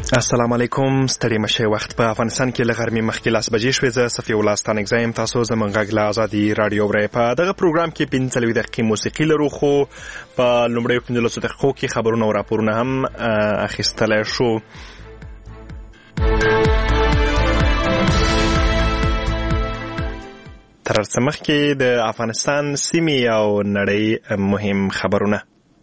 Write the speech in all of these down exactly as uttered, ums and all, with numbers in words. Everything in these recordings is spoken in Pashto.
السلام علیکم. ستړي مشه وخت په افغانستان کې له غرمې مخکې لاس بجې شوې. زه صفي الله ستانک زایم. تاسو زموږ غږ له ازادي رادیو اورئ. په دغه پروګرام کې پنځه څلوېښت دقیقې موسیقي لرو، خو په لومړیو پنځلسو دقیقو کې خبرونه او راپورونه هم اخیستلی شو. تر څه مخکې د افغانستان سیمې او نړۍ مهم خبرونه.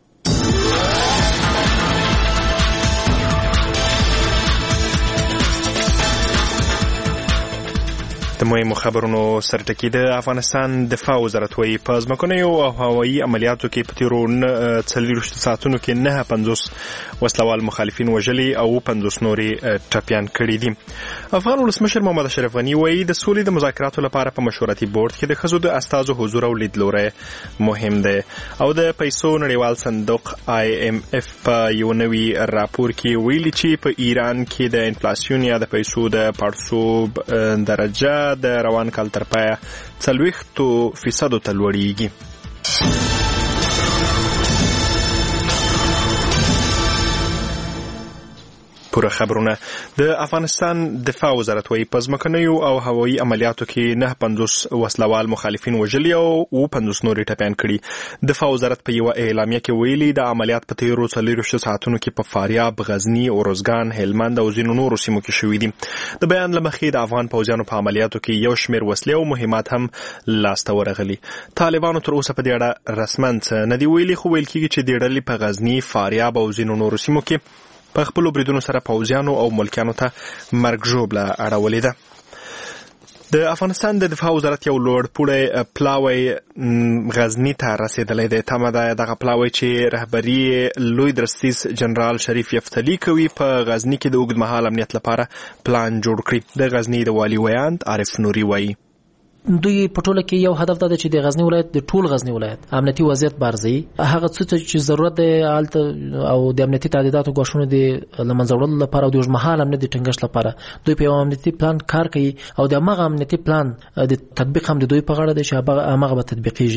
د مهمو خبرونو سرټکي د افغانستان دفاع وزارت وایي په ځمکنیو او هوایي عملیاتو کې په تیرو څلوېښتو ساعتونو کې نهه پنځوس وسلوال مخالفین وژلي او پنځوس نورې ټپیان کړي دي. افغان ولسمشر محمد اشرف غني وایي د سولې د مذاکراتو لپاره په مشورتي بورډ کې د ښځو د استازو حضور او لیدلوری مهم دی. او د پیسو نړیوال صندوق آی ایم اف په یو نوي راپور کې ویلي چې په ایران کې د انفلاسیون یا د پیسو د پړسوب درجه د روان کال تر پایه څلوېښتو فیصدو ته لوړیږي. پوره خبرونه. د افغانستان دفاع وزارت وایي په ځمکنیو او هوایي عملیاتو کې نه پنځوس وسلوال مخالفین وژلي او پنځوس نورې ټپیان کړي. دفاع وزارت په یوه اعلامیه کې ویلي د عملیات په تیرو څلوېښتو ساعتونو کې په فاریاب، غزني، اروزګان، هلمند او ځینو نورو سیمو کې شوي دي. د بیان له مخې د افغان پوځیانو په عملیاتو کې یو شمېر وسلې او مهمات هم لاسته ورغلي. طالبانو تر اوسه په دې اړه رسما څه نه دي ویلي، خو ویل کېږي چې دې ډلې په غزني، فاریاب او ځینو نورو سیمو کې په خپلو بریدونو سره پوځیانو او ملکیانو ته مرګ ژوبله اړولې ده. د افغانستان د دفاع وزارت یو لوړ پوړی پلاوی غزني ته رسېدلی دی. تمه ده دغه پلاوی چې رهبري لوی درستیز جنرال شریف یفتلي کوي په غزني کې د اوږدمهاله امنیت لپاره پلان جوړ کړي. د غزني د والي ویاند عارف نوري وایي دوی په ټوله کې یو هدف ده چې د غزنی ولایت د ټول غزنی ولایت امنیتي وضعیت بارزي، هغه څه چې ضرورت دی حالت او د امنیتي تعهداتو غوښتنو دي لمنځه وړلو لپاره او د اوږدمهاله امنیتي ټینګښت لپاره دوی په یو امنیتي پلان کار کوي او د هغه امنیتي پلان د تطبیق هم د دوی په غاړه دی چې هغه به تطبیقیږي.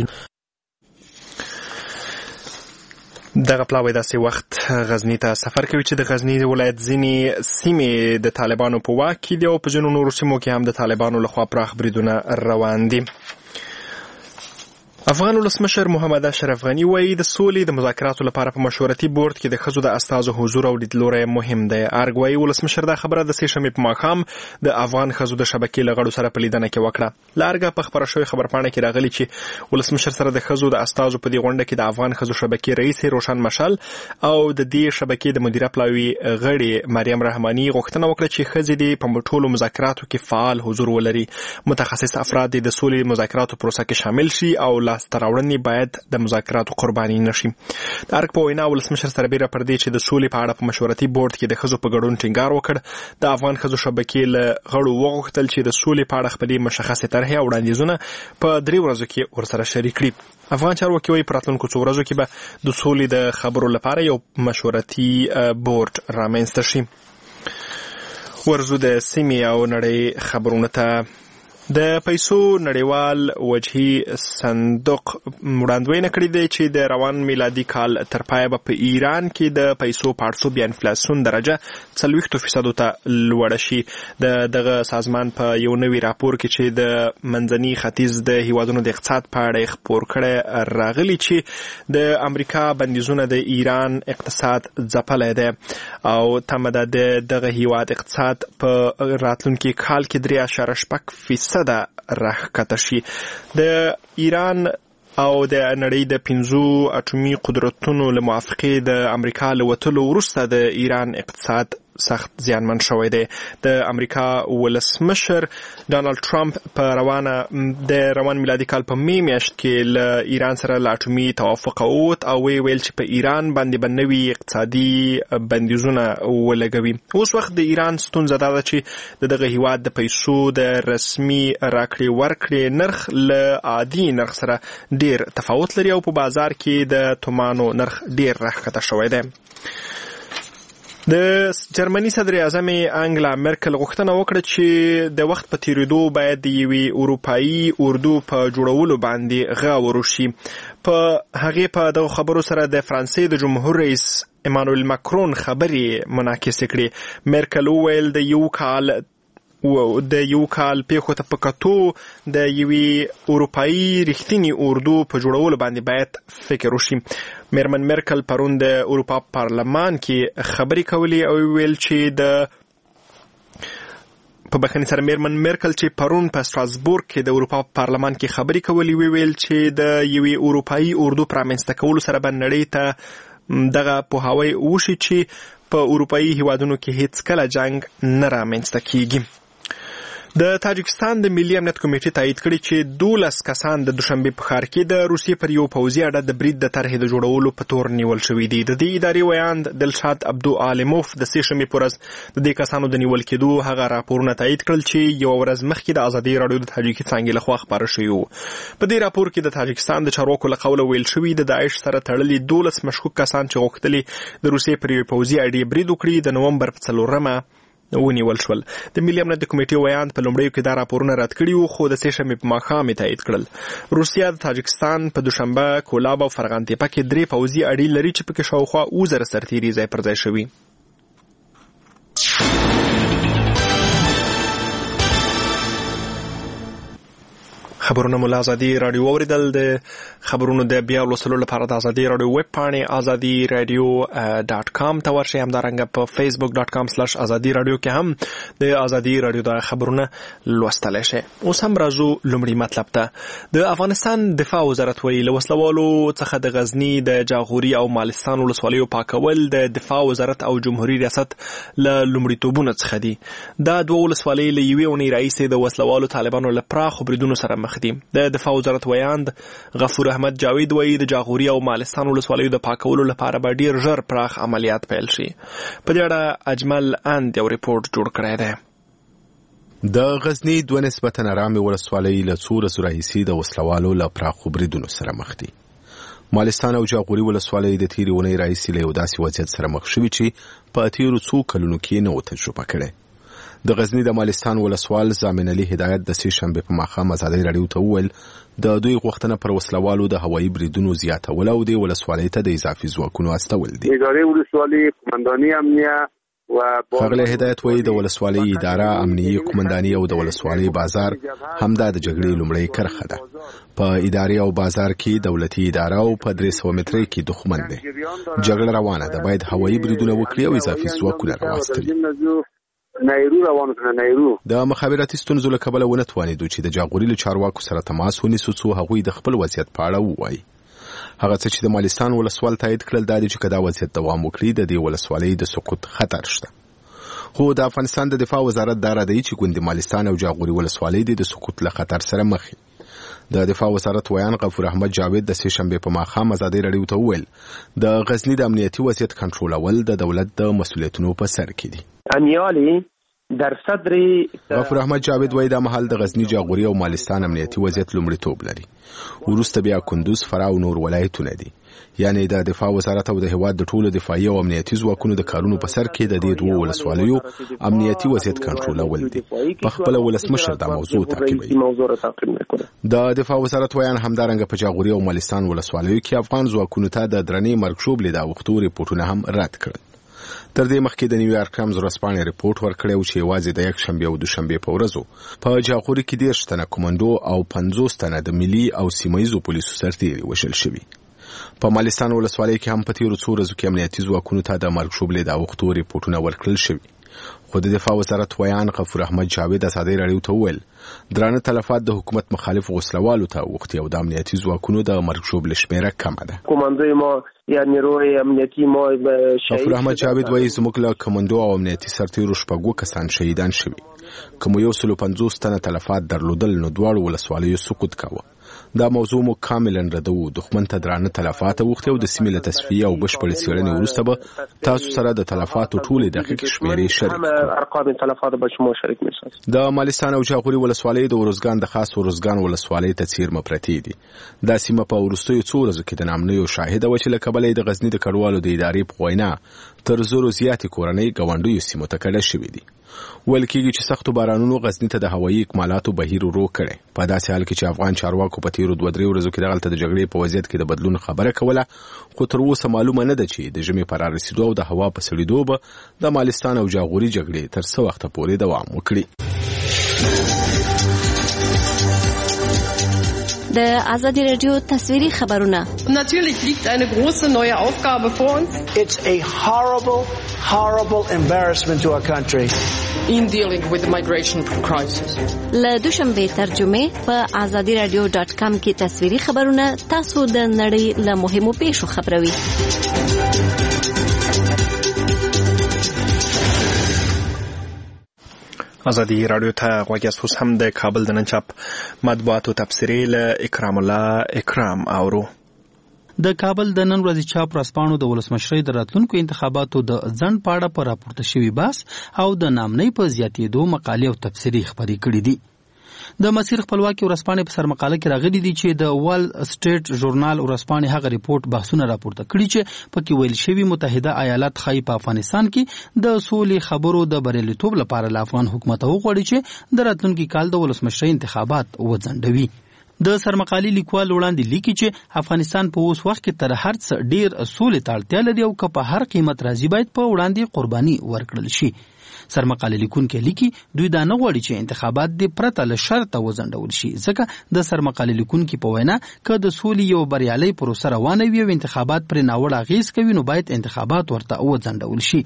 دغه پلاوی داسې وخت غزني ته سفر کوي چې د غزني ولایت ځینې سیمې د طالبانو په واک کې دي او په ځینو نورو سیمو کې هم د طالبانو لخوا پراخ بریدونه روان دي. افغان ولسمشر محمد اشرف غني وایي د سولې د مذاکراتو لپاره په مشورتي بورډ کې د ښځو د استازو حضور او لیدلوری مهم دی. ارګ وایي ولسمشر دا خبره د سې شنبې په ماښام د افغان ښځو د شبکې له غړو سره په لیدنه کې وکړه. له ارګه په خپره شوې خبرپاڼه کې راغلي چې ولسمشر سره د ښځو د استازو په دې غونډه کې د افغان ښځو شبکې رئیس روشن مشال او د دې شبکې د مدیره پلاوي غړي مریم رحماني غوښتنه وکړه چې ښځې دې په ټولو مذاکراتو کې فعال حضور ولري. متخصص افراد د سولې مذاکراتو پروسه کې شامل شي او لاسته راوړنې باید د مذاکراتو قرباني نشي. د ارګ په وینا ولسمشر سربېره پر دې چې د سولې په اړه په مشورتي بورډ کې د ښځو په ګډون ټینګار وکړ، د افغان ښځو شبکې له غړو وغوښتل چې د سولې په اړه خپلې مشخصې طرحې او وړاندیزونه په درې ورځو کې ورسره شریک کړي. افغان چارواکي وایي په راتلونکو څو ورځو کې به د سولې د خبرو لپاره یو مشورتي بورډ رامنځته شي. ورځو د سیمې او نړۍ خبرونه ته. د پیسو نړیوال وجهي صندوق وړاندوینه کړې ده چې د روان میلادي کال تر پایه به په ایران کې د پیسو پړسوب یا انفلاسیون درجه څلوېښتو فیصدو ته لوړه شي. د دغه سازمان په یو نوي راپور کې چې د منځني ختیځ د هیوادونو د اقتصاد په اړه خپور کړی راغلي چې د امریکا بندیزونه د ایران اقتصاد ځپلی دی او تمه ده د دغه هیواد اقتصاد په راتلونکي کال کې درې اعشاریه شپږ فیصد ده راښکته شي. د ایران او د نړۍ د پنځو اټومي قدرتونو له موافقې د امریکا له وتلو وروسته د ایران اقتصاد سخت زیانمن شوی دی. د امریکا ولسمشر ډانلډ ټرمپ په روانه د روان میلادي کال په می میاشت کې له ایران سره له اټومي توافق ووت او وی ویل چې په ایران باندې به نوي اقتصادي بندیزونه ولګوي. اوس وخت د ایران ستونزه دا ده چې د دغه هیواد د پیسو د رسمي راکړې ورکړې نرخ له عادي نرخ سره ډیر تفاوت لري او په بازار کې د تومانو نرخ ډیر راښکته شوی دی. د جرمني صدر اعظم انګلا مرکل غوښتنه وکړه چې د وخت په تیریدو باید د یوې اروپایي اردو په جوړولو باندې غور وشي. په هغه په دغه خبرو سره د فرانسې د جمهور رئیس ایمانوئل ماکرون خبرې منعکس کړې. مرکل وویل د یو کال و د یو کال پیښو ته په کتو د یوې اروپایي رښتینی اردو په جوړولو باندې باید فکر وشي. میرمن مرکل پرون د اروپا پارلمان کې خبرې کولې او ویل چې د په بخښنې سره میرمن مرکل چې پرون په ستراسبورګ کې د اروپا پارلمان کې خبرې کولې ویل چې د یوې اروپایي اردو پرامنځته کولو سره به نړۍ ته دغه پوهاوی وشي چې په اروپایي هیوادونو کې هیڅ کله جنگ نه رامنځته کیږي. د تاجکستان د ملي امنیت کمیټې تایید کړي چې دولس کسان د دوشنبه په ښار کې د روسیې پر یو پوځي اډه د برید د طرحې د جوړولو په تور نیول شوي دي. د دې ادارې ویاند دلشاد عبدو عالموف د سې شنبې په ورځ د دې کسانو د نیول کېدو هغه راپورونه تایید کړل چې یو ورځ مخکې د ازادي راډیو د تاجکي څانګې لخوا خپاره شوي وو. په دې راپور کې د تاجکستان د چارواکو له قوله ویل شوي د داعش سره تړلي دولس مشکوک کسان چې غوښتلي د روسیې پر یو پوځي اډې برید وکړي د نومبر په څلورمه ونیول شول. د ملي امنیت د کمیټې ویاند په لومړیو کې دا راپورونه رد کړي وو خو د سې شنبې په ماښام یې تایید کړل. روسیه د تاجکستان په دوشنبه، کولاب او فرغان تیپه کې درې پوځي اډې لري چې پکې شاوخوا اووه زره سرتیري ځای پر ځای شوي. خبرونه مو له ازادي راډیو اوریدل. د خبرونو د بیا لوستلو لپاره د ازادي راډیو ویب پاڼې ازادي راډیو ډاټ کام ته ورشئ. همدارنګه په فیسبوک ډاټ کام سلاش ازادي راډیو کې هم د ازادي راډیو د خبرونه لوستلی شئ. اوس هم راځو لومړي مطلب ته. د افغانستان دفاع وزارت وایي له وسلوالو څخه د غزني د جاغوري او مالستان ولسوالیو پاکول د دفاع وزارت او جمهوریت ریاست له لومړیتوبونو څخه دي. دا دوه ولسوالۍ له یوې اونۍ راهیسې د وسلوالو طالبانو له پراخو بریدونو سره مخ دي. د دفاع وزارت ویاند غفور احمد جاوید وایي د جاغوري او مالستان ولسوالیو د پاکولو لپاره به ډیر ژر پراخ عملیات پیل شي. په دې اړه اجمل اند یو ریپورت جوړ کړی دی. د غزني دوه نسبتاً ارامې ولسوالۍ له څو ورځو راهیسې د وسلوالو له پراخو بریدونو سره مخ دي. مالستان او جاغوري ولسوالۍ د تیرې اونۍ راهیسې له یو داسې وضعیت سره مخ شوي چې په تیرو څو کلونو کې نه و تجربه کړی. د غزنی د مالستان ولسوال زامن علي هدایت د سې شنبې په ماښام ازادي راډیو ته وویل د دوی غوښتنه پر وسلوالو د هوایي بریدونو زیاتول او د ولسوالۍ ته د اضافي ځواکونو استول دي. ادارې ولسوالۍ قومنداني امنیه و ښاغلی هدایت وایي د ولسوالۍ اداره، امنیه قومنداني او د ولسوالۍ بازار همدا د جګړې لومړۍ کرښه ده. په ادارې او بازار کې دولتي اداره او په درې سوه مترۍ کې دښمن دی. جګړه روانه ده، باید هوایي بریدونه وکړي او اضافي ځواکونه راواستوي. نایرو روانو کړه نایرو د مخابراتي ستونزو له کبله ونه توانېدو چې د جاغوري له چارواکو سره تماس ونیسو څو هغوی د خپل وضعیت په اړه ووایي. هغه څه چې د مالستان ولسوال تایید کړل دا دی چې که دا وضعیت دوام وکړي د دې ولسوالۍ د سقوط خطر شته. خو د افغانستان د دفاع وزارت دا ردوي چې ګوندې مالستان او جاغوري ولسوالۍ د سقوط له خطر سره مخ دي. د دفاع وزارت ویان غفور احمد جاوید د سې شنبې په ماښام ازادي راډیو ته وویل د غزني د امنیتي وضعیت کنټرولول د دولت د مسؤلیتونو په سر کې دي. امیالي در صدر غفور احمد جاوید وایي دا مهال د غزني جاغوري او مالستان امنیتي وضعیت لومړیتوب لري. وروسته بیا کندوز، فراه او نور ولایتونه دي. یعنی د دفاع وزارت او د هیواد د ټولو دفاعي او امنیتي ځواکونو د کارونو په سر کې د دې دوه ولسوالیو امنیتي وضعیت کنټرولول دي. په خپل ولسمشر دا موضوع تعقیبوي. د دفاع وزارت ویان همدارنګه په جاغوري او مالستان ولسوالیو کې افغان ځواکونو ته د درنې مرګ ژوبلې د اوښتو ریپورټونه هم رد کړل. تر دې مخکې د نیویارک ټایمز ورځپاڼې ریپورټ ورکړی و چې یوازې د یک شنبې او دوشنبې په ورځو په جاغوري کې دېرش تنه کمانډو او پنځوس تنه د ملي او سیمه ییزو پولیسو سرتیري وژل شوي. په مالستان ولسوالۍ کې هم په تیرو څو ورځو کې امنیتي ځواکونو ته د مرګ ژوبلې د اوښتو ریپورټونه ورکړل شوي. خو د دفاع وزارت ویان غفور احمد جاوید ازادي راډیو ته وویل درانه تلفات د حکومت مخالف وسلوالو ته اوښتي او د امنیتي ځواکونو د مرګ ژوبلې شمېره کمه ده. کمانډوی ما یا نیروی امنیتي ما غفور احمد جاوید وایي زموږ له کمانډو او امنیتي سرتیرو شپږ کسان شهیدان شوي. که مو یو سلو پنځوس تنه تلفات درلودل نو دواړو ولسوالیو سقوط کاوه. دا موضوع مو کاملا ردو. دښمن ته درانه تلفات اوښتي او د سیمې له تصفیې او بشپړې څېړنې وروسته به تاسو سره د تلفاتو ټولې دقیقې شمیرې شریک ارقام تلفات به شما شریک می‌سازیم. د مالستان او جاغوري ولسوالۍ د ورزګان د خاص ورزګان ولسوالۍ ته څیرمه پرتې دي. دا سیمه په وروستیو څو ورځو کې د نامنیو شاهده و چې له کبله د غزني د کډوالو د ادارې په وینا تر زرو زیاتې کورنۍ ګاونډیو سیمو ته کډه شوې دي. ویل کېږي چې سختو بارانونو غزني ته د هوایي اکمالاتو بهیر ورو کړی. په داسې حال کې چې افغان چارواکو په تیرو دوه درې ورځو کې دغلته د جګړې په وضعیت کې د بدلون خبره کوله، خو تر اوسه معلومه نه ده چې د ژمي په رارسېدو او د هوا په سړېدو به د مالستان او جاغوري جګړې تر څه وخته پورې دوام وکړي. د آزادی رادیو تصویری خبرونه. Natürlich liegt eine große neue Aufgabe vor uns. It's a horrible, horrible embarrassment to our country. In dealing with the migration crisis. له دوشنبه ترجمه په آزادی رادیو ډاټ کام کې تصویری خبرونه تاسو د نړۍ له مهمو پیښو خبروي. آزادی رادیو ته غوږ یاست. هم د کابل د نن چاپ مطبوعاتو تبصرې له اکرام الله اکرام اورو. د کابل د نن ورځې چاپ ورځپاڼو د ولسمشرۍ د راتلونکو انتخاباتو د ځنډ په اړه په راپورته شوي بحث او د نامنۍ په زیاتېدو مقالې او تبصرې خپرې کړي دي. د مسیر خپلواکي ورځپاڼې په سرمقاله کې راغلي دي چې د وال سټریټ ژورنال ورځپاڼې هغه ریپورت بحثونه راپورته کړي چې پکې ویل شوي متحده ایالات ښایي په افغانستان کې د سولې خبرو د بریالیتوب لپاره له افغان حکومت وغواړي چې د راتلونکي کال د ولسمشرۍ انتخابات وځنډوي. د سرمقالي لیکوال وړاندې لیکي چې افغانستان په اوس وخت کې تر هر څه ډیر سولې ته اړتیا لري او که په هر قیمت راځي باید په وړاندې قرباني ورکړل شي. سرمقالي لیکونکي لیکي دوی دا نه غواړي چې انتخابات د پرته له شرطه وځنډول شي، ځکه د سرمقالي لیکونکي په وینا که د سولې یو بریالۍ پروسه روانه وي او انتخابات پرې ناوړه اغېز کوي نو باید انتخابات ورته وځنډول شي.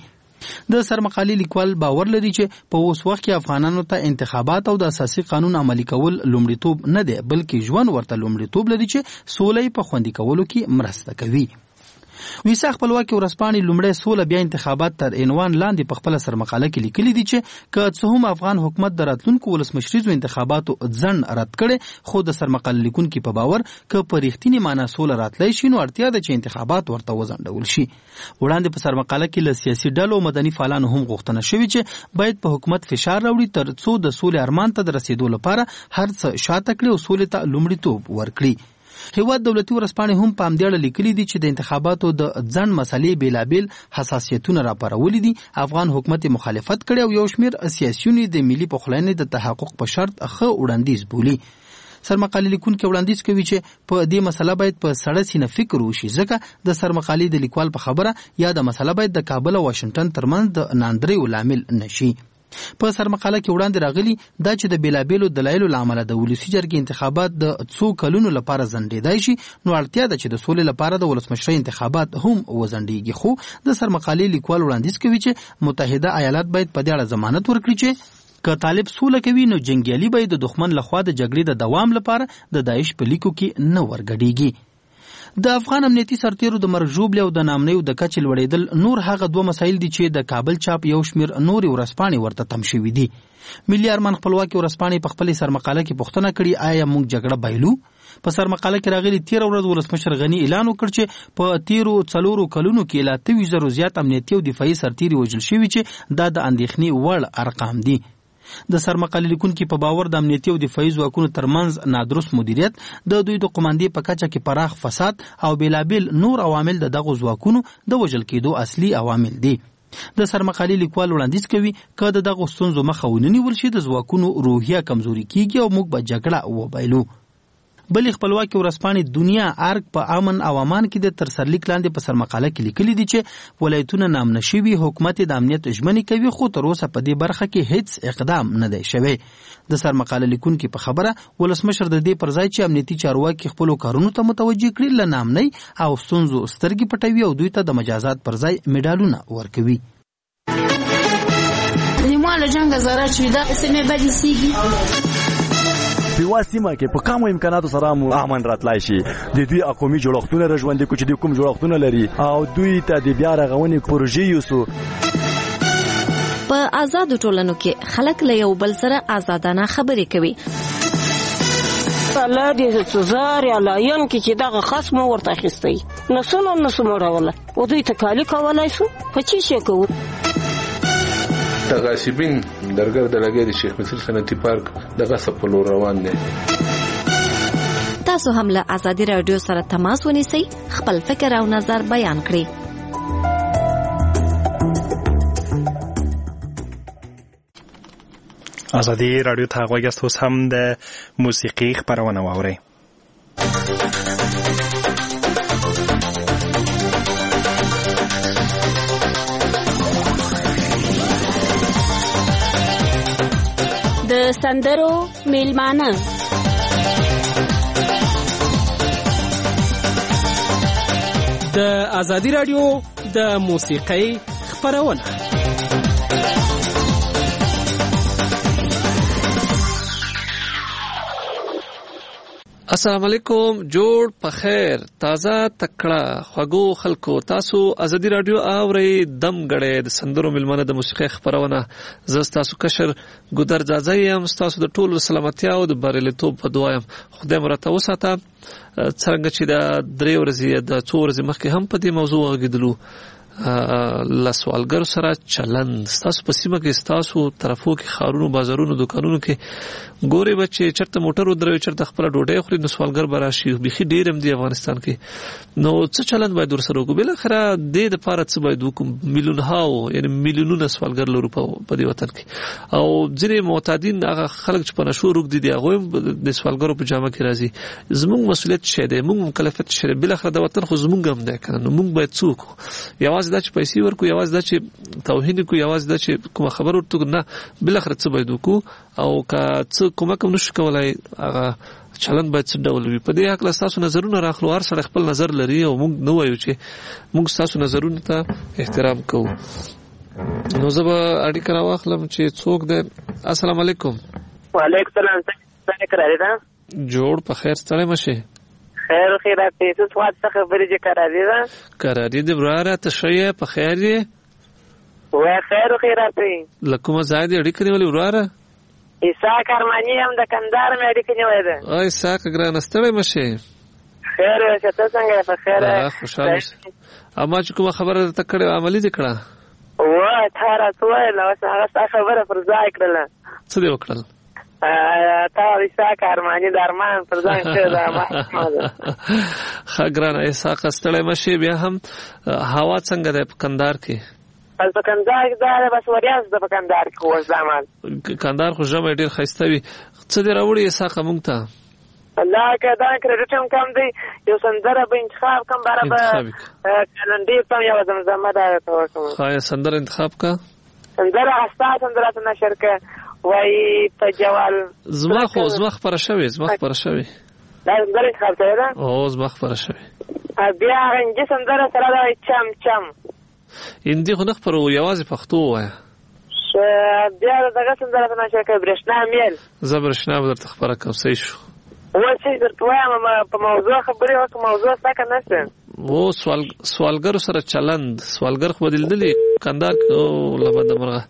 د سرمقالي لیکوال باور لري چې په اوس وخت کې افغانانو ته انتخابات او د اساسي قانون عملي کول لومړیتوب نه دی، بلکې ژوند ورته لومړیتوب لري چې سوله په خوندي کولو کې مرسته کوي. ویسا خپلواکي ورځپاڼې لومړی سوله بیا انتخابات تر عنوان لاندې په خپله سرمقاله کې لیکلي دي چې که څه هم افغان حکومت د راتلونکو ولسمشریزو انتخاباتو ځنډ رد کړي، خو د سرمقاله لیکونکي په باور که په رښتینې معنا سوله راتلی شي نو اړتیا ده چې انتخابات ورته وځنډول شي. وړاندې په سرمقاله کې له سیاسي ډلو او مدني فعالانو هم غوښتنه شوې چې باید په حکومت فشار راوړي تر څو د سولې ارمان ته د رسیدو لپاره هر څه شاته کړي او سولې ته لومړیتوب ورکړي. هیواد دولتي ورځپاڼې هم په همدې اړه لیکلي دي چې د انتخاباتو د ځنډ مسلې بېلابېل حساسیتونه راپارولي دي. افغان حکومت مخالفت کړی او یو شمېر سیاسیون د ملي پخلاینې د تحقق په شرط ښه وړاندیز بولي. سرمقالي لیکونکي وړاندیز کوي چې په دې مسله باید په سړه سینه فکر وشي، ځکه د سرمقالي د لیکوال په خبره یا د مسله باید د کابل او واشنګټن ترمنځ د ناندریو لامل نشي. په سرمقاله کې وړاندې راغلي دا چې د بیلابیلو دلایلو له امله د ولسي جرګې انتخابات د څو کلونو لپاره ځنډېدای شي، نو اړتیا ده چې د سولې لپاره د ولسمشرۍ انتخابات هم وځنډېږي. خو د سرمقالې لیکوال وړاندیز کوي چې متحده ایالات باید په دې اړه ضمانت ورکړي چې که طالب سوله کوي نو جنګیالي باید د دښمن لخوا د جګړې د دوام لپاره د داعش په لیکو کې نه ورګډېږي. د افغان امنیتي سرتیرو د مرګ ژوبلې او د نامنیو د کچې لوړېدل نور هغه دوه مسایل دي چې د کابل چاپ یو شمېر نورې ورځپاڼې ورته تم شوي دي. ملي ارمان خپلواکي ورځپاڼې په خپلې سرمقاله کې پوښتنه کړې آیا موږ جګړه بایلو؟ په سرمقاله کې راغلي تېره ورځ ولسمشر غني اعلان وکړ چې په تیرو څلورو کلونو کې له اته ویشت زرو زیات امنیتي او دفاعي سرتیري وژل شوي چې دا د اندېښنې وړ ارقام دي. د سرمقالي لیکونکي په باور د امنیتي او دفاعي ځواکونو ترمنځ نادرست مدیریت، د دوی د قوماندې په کچه کې پراخ فساد او بیلابیل نور عوامل د دغو ځواکونو د وژل کېدو اصلي عوامل دي. د سرمقالي لیکوال وړاندیز کوي که د دغو ستونزو مخه ونیول شي د ځواکونو روحیه کمزوري کیږي او موږ به جګړه وبایلو. بلې خپلواکي ورځپاڼې دنیا ارګ په امن او امان کې د تر سرلیک لاندې په سرمقاله کې لیکلي دي چې ولایتونه نامنه شوي حکومت د امنیت ژمنې کوي، خو تر اوسه په دې برخه کې هیڅ اقدام نه دی شوی. د سرمقاله لیکونکي په خبره ولسمشر د دې پر ځای چې امنیتي چارواکي خپلو کارونو ته متوجه کړي له نامنۍ او ستونزو سترګې پټوي او دوی ته د مجازات پر ځای میډالونه ورکوي. ما له جنګ زاره چې دا سمې بدې سیږي په واسمه کې په کومو امکاناتو سره مو امن راتلای شي. د دوی اقومي جوړښتونه رژوندې کو چې د کوم جوړښتونه لري او دوی ته د بیا رغونې پروژې یوسو. په آزادو ټولنو کې خلک له یو بل سره آزادانه خبرې کوي. الله دې څزار یا لاین کې چې دغه خاص مو ورته اخیستی نو څنګه نو سموروله او دوی ته کالی کولای شو په چی شي کوو تغاسبین درګر د لګي د شیخ مصر صنعتي پارک دغه سپلو روان دي. تاسو هم له آزادي رادیو سره تماس ونیسئ، خپل فکر او نظر بیان کړئ. آزادي رادیو ته غوږ یاست، اوس هم د موسیقي خپرونه واورئ. د سندرو میلمانه د آزادي رادیو د موسیقۍ خپرونه. السلام علیکم، جوړ په خیر، تازه تکړه خوږو خلکو، تاسو آزادي رادیو اورئ. دم غړې د سندرو ملمنه د موسیقۍ خبرونه. زه تاسو کشر ګودر ځای یم، تاسو د ټولو سلامتیا او د بریالیتوب په دعا یم. خدای مرته وساته. څنګه چې د درې ورځې د څو ورځې مخکې هم په دې موضوع غږیدلو لسوالګر سره چلند. تاسو په سیمه کې تاسو طرفو کې خارونو بازارونو دکانونو کې ګوري بچي چرته موټر ودروي چرته خپل ډوډۍ خوري نو سوالګر براشي بيخي ډیر هم دی افغانستان کې. نو څه چلند باید ورسره وکړو؟ بل اخره د دې لپاره څه باید وکړو؟ میلیون هاو یعنی میلیونونه سوالګر لرو په دې وطن کې او ځینې معتادین هغه خلک چې په نشو روک دي دي هغه د سوالګرو په جامه کې راځي. زموږ مسؤلیت شه دی، موږ مکلفیت شه. بل اخره د وطن خو زموږ هم دی کنه. نو موږ باید څوک یوازې دا چې پیسې ورکو، یوازې دا چې توهین کو، یوازې دا چې کوم خبر ورته نه، بل اخر څه باید وکړو او که څه کومه کوم نشو کولای هغه چلند باید څه ډول وي. په دې حق له تاسو نظرونه راخلو، هر سره خپل نظر لري او موږ نو وایو چې موږ تاسو نظرونه ته احترام کوو. نو زه به اړیکه راواخلم چې څوک دی. السلام علیکم. وعلیکم السلام. څنګه کراری ده؟ جوړ په خیر، ستړی مشه. خیر خیرات دې څه وخت څخه خبرې چې کراری ده؟ کراری دې براره ته شوی په خیر دی؟ وای خیر خیرات دې. لکه ما زاید اړیکه نیولې براره؟ اسحاق ارمانی هم د کندهار مې اړیکه نیولې ده. او اسحاق ګران ستړی مشه. خیر شه ته څنګه په خیر؟ خوشاله اما چې کومه خبره ته کړې عملی دې کړه؟ وای تاره توه نو هغه خبره پر ځای کړله. څه دې وکړل؟ تا اسحاق ارمانی درمان پر ځای کړل. ښه ګرانه اسحاق ستړی مشه. بیا هم هوا څنګه ده په کندهار کې؟ په کندهار کې دا بس وریاض د په کندهار کې اوس زمان کندهار خو ژمه ډیر ښایسته وي. څه دې راوړي اسحاق موږ ته؟ الله که دا کریډټ هم کم دی، یو سندره به انتخاب کم برابر کلندر ته یو زمزمه ده ته وکم. خای سندره انتخاب کا سندره استا سندره ته نشر کا وای په جوال زما خو زما خبره شوی زما خبره شوی دا سندره انتخاب ته ده. او زما خبره شوی بیا رنګ سندره سره دا چم چم اندی خو نه خبرو یوازې پښتو وای. ش بیا دغه سندره ته نشر کا برښنا میل زبرښنا به درته خبره کوم. صحیح شو. وڅې درته وایم په موضوع خبرې وکړه. موضوع څه نشته و سوال سوالګر سره چلند. سوالګر خو بدلدلی کندهار او لبد مرغه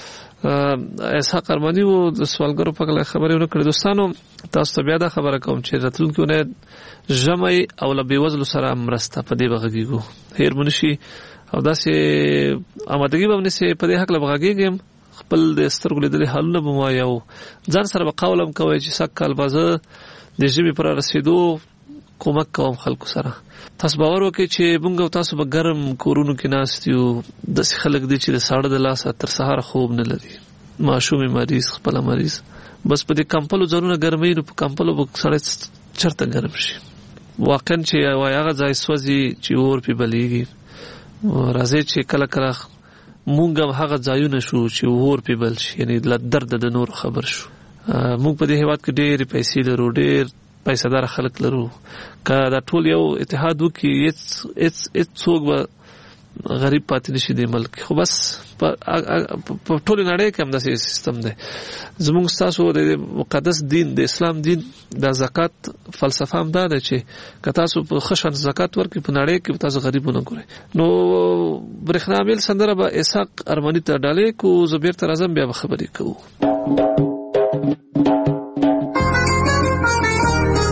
اسحاق ارمانی وو د سوالګرو په اړه خبرې ورکړې. دوستانو تاسو ته بیا دا خبره کوم چې راتلونکي نه جمعي او لبي وزل سره مرسته په دې بغږیږو هیر منشي او داسې آمادګي به ونسي په دې حق له بغږیږم. خپل د سترګو لیدلې حالونه به ما یو ځان سره به قولم کوي چې سکه البازه د ژبې پر رسیدو کومک کوم خلکو سره. تاسو باور وکړئ چې موږ او تاسو به ګرم کورونو کې ناست یو. داسې خلک دي چې د ساړه د لاسه تر سهار خوب نه لري. ماشومې مریض خپله مریض بس په دې کمپلو ځانونه ګرموي نو په کمپلو به سړی چرته ګرم شي. واقعا چې وایي هغه ځای سوځي چې اور پې بلیږي. راځئ چې کله کله مونږ هم هغه ځایونه شو چې اور پې بل شي، یعنی له درده د نور خبر شو. مونږ په دې هېواد کې ډېرې پیسې لرو، ډېر پیسه دار خلک لرو. که دا ټول یو اتحاد وکړي هېڅ څوک به غریب پاتې نشي دې ملک. خو بس په ټولې نړۍ کې هم داسې سیستم دی. زموږ ستاسو د مقدس دین د اسلام دین د زکات فلسفه هم دا ده چې که تاسو په ښه شان زکات ورکړئ په نړۍ کې تاسو غریب ونه ګورئ. نو برېښنا میل سندره به اسحاق ارماني ته ډالۍ کو. زه بېرته راځم بیا به خبرې کوو.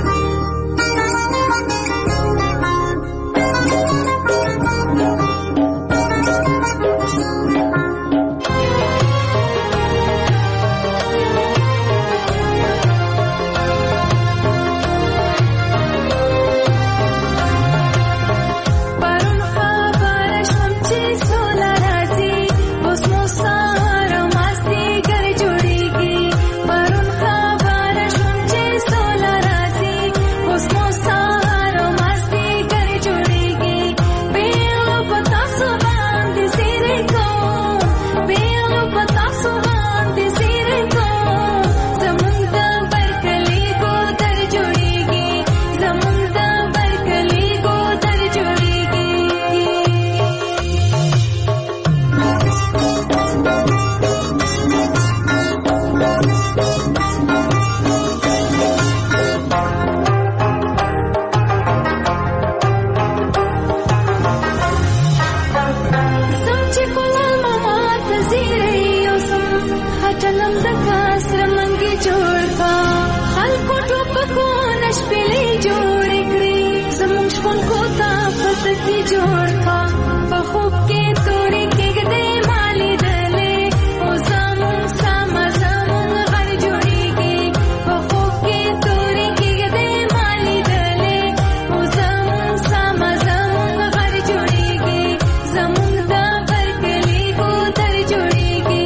جوړ کا خلکو ټوپکو نشپلې جوړ کړې زموږ شپون کو تا پتکي جوړ کا په خوب کې تورې کېږدې مالې دلې او زموږ سم زموږ غر جوړېږي په خوب کې تورې کېږدې مالې دلې او زموږ سم زموږ غر جوړېږي زموږ د برکلي ګودر جوړېږي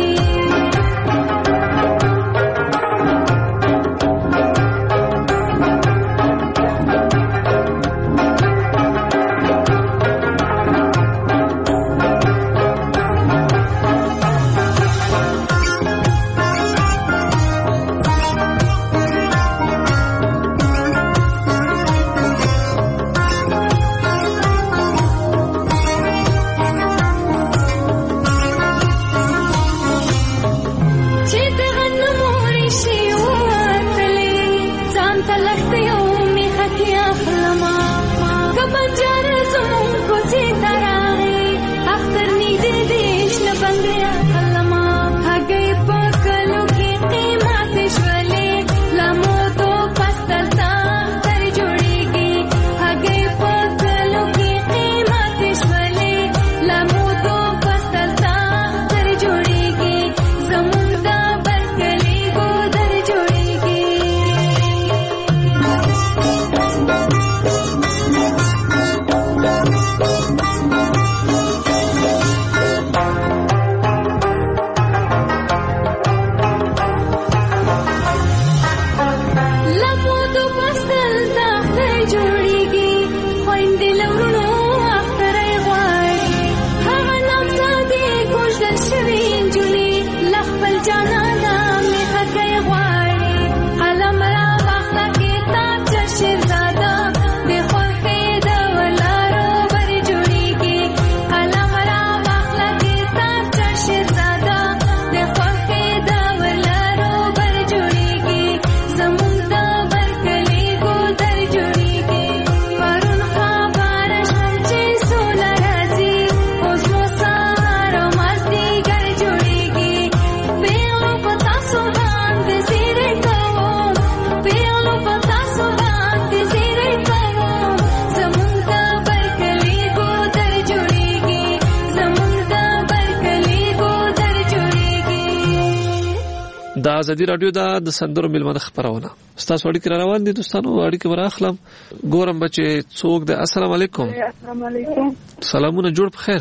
د ازادي رادیو د سندرو ملمنه خبرونه ستاسو اړیکې را روان دي دوستانو اړیکې ورخلم ګورم بچي څوک د السلام علیکم السلام علیکم سلامونه جوړ بخیر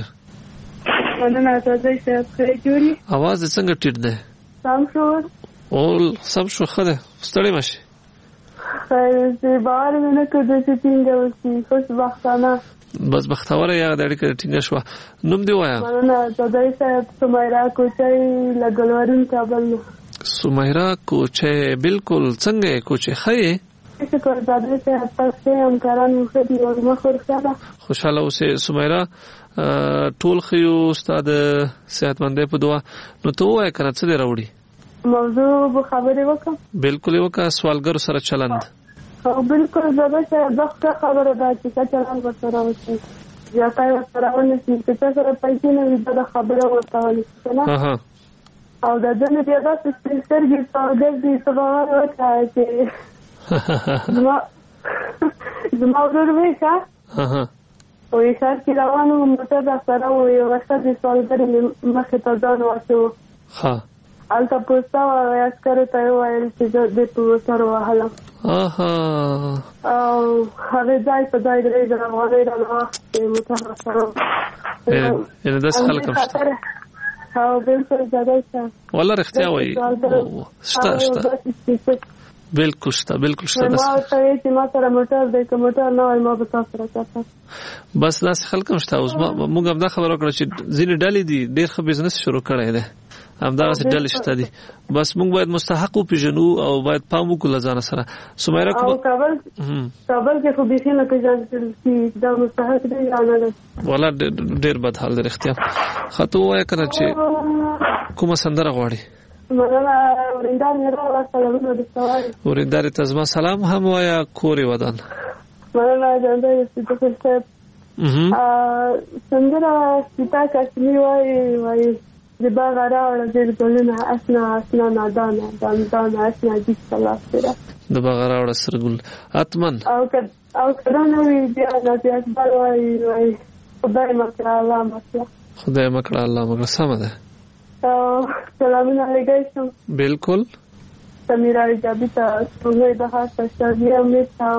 مننه تاسو څنګه جوړی आवाज څنګه ټیټ ده سم شو اول سم شو خده ستړي ماشي زه بار نه کړم چې څنګه وسی خوش بختانه بس بختوره یا د اړیکې ټینګه شو نوم دی وایا مننه تاسو صاحب سمیرا کوچي لګلورین کابل سمیرا کوچه بالکل څنګه کوچه خې شکر دادی ته تاسو هم کاران مخدي او مخورساله خوشاله اوسه سمیرا ټول خيو استاد صحتمندې په دعا نو ته وای کنه څه دی راوړي موضوع به خبرې وکم بالکل وکا سوالګر سره چلند او بالکل زده چې دغه خبره ده چې چلند ورسره وشي یا تاسو سره ونیسئ چې تاسو سره پیسې نه وي د خبره ورته ونیسئ نه او د دې بیا د سپیکرګي څنګه دې سبا راځي چې زما زما ورور وې ښه ها او یې ښار کې روانو موټر را سره و یو وخت د سوالګر مخه ته ځان واسو ها الته پوسټا او اسکر ته وایي چې د په سره وهاله اها او هغه ځای په ځای درې ځله راغلی موټر را سره یعنی داس خلک هم او بالکل زړه والله رښتیا وایي شته شته بالکل شته بالکل شته ما ته چې ما سره موټر دی که موټر نه وای ما به تاسو سره کاته بس داسې خلک هم شته اوس موږ هم دا خبره وکړه چې ځینې ډلې دي ډېر ښه بزنس شروع کړی دی همدغسې ډلې شته دي بس موږ باید مستحق وپېژنو او باید پام وکړو له ځانه سره سمیرا او کابل کابل کې خو بیخي نه پېژندل چې دا مستحق دی یا نه دی والله ډېر بد حال دی رښتیا ښه ته ووایه که نه چې کومه سندره غواړې مننه ورېندار مې راغله سلامونه درته وایم ورېندارې ته زما سلام هم وایه کور یې ودان مننه جانده صدیق صاحب سندره ستا کشمیر وایي وایي د باغ راوړه ډېر ګلونه اسنا اسنا نادانه داندانه اسنا دې سلاس سره د باغ راوړه سرګل اتمن او کد او کله نو بیا نبی اکبر وای وای خدای مکړه الله مکړه خدای مکړه الله مکړه سم ده سلام علیکم بالکل سمیرا ایجابی ته ټولې د خاصه شادیه مې تاو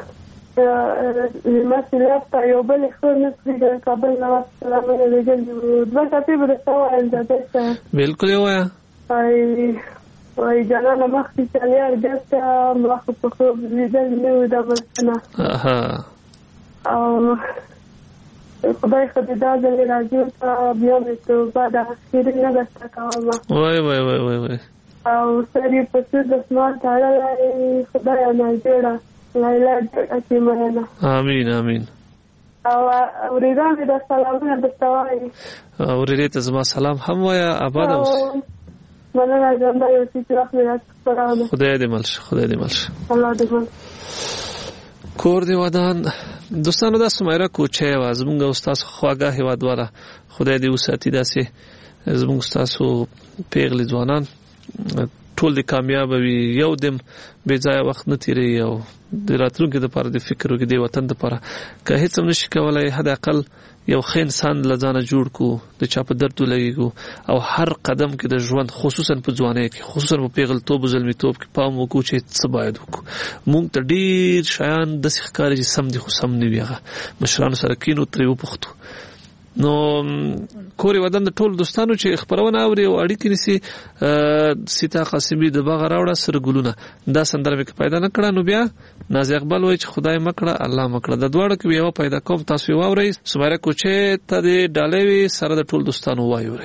مثلا په یو بل خو نه څنګه کابل نو سلام علیکم دوه کپی به تاسو انځته بالکل یو یا ay ay جانا مخکې چالي ارګسته مخ په خو لیدل نو دا ورسنه اها او خدای خدای دا زه راځم ته بیا مې ته بعد اخیر نه غستا کوم وای وای وای وای وای او سری په څه د سمار تاړه خدای نه جوړه لایلا چې مرنه امين امين او ورېدا مې د سلامونه د توای او ورېدا ته زما سلام هم وایا آباد اوس مننه ځنده یو چې راخلې راځه خدای دې ملش خدای دې ملش الله دې مل کور دی ودان دوستانو دا سمایره کوچه و زمونږ استاد خواګه هوادواره خدای دې وساتي داسې زمونږ استاد پیغلي ځوانان ټول دې کامیاب وي یو دم بے ځای وخت نه تیری او د راتلونکو لپاره د فکر وکړي د وطن لپاره که هیڅ هم نشي کولای حد اقل یو ښه انسان لزانه جوړ کو د چا په درد ولګو او هر قدم کې د ژوند خصوصا په ځوانۍ کې خصوصا په پیغلتوب او زلمیتوب کې پام وکړو چې څه باید وکړو مونږ ته ډیر شیان د ښکاري چې سم دي خو سم نه وي هغه مشرانو سره کینو ترې وپوښتو نو کوري ودان د ټول دوستانو چې خبرونه اوري او اړیکې نسی سیتا قاسمی د باغ راوړه سره ګلونه دا سندره مې پیدا نه کړه نو بیا ناز اقبال وای چې خدای مکړه الله مکړه د دواړو کې یو پیدا کوم تاسو واورئ سماره کوچه ته د ډالوي سره د ټول دوستانو وایو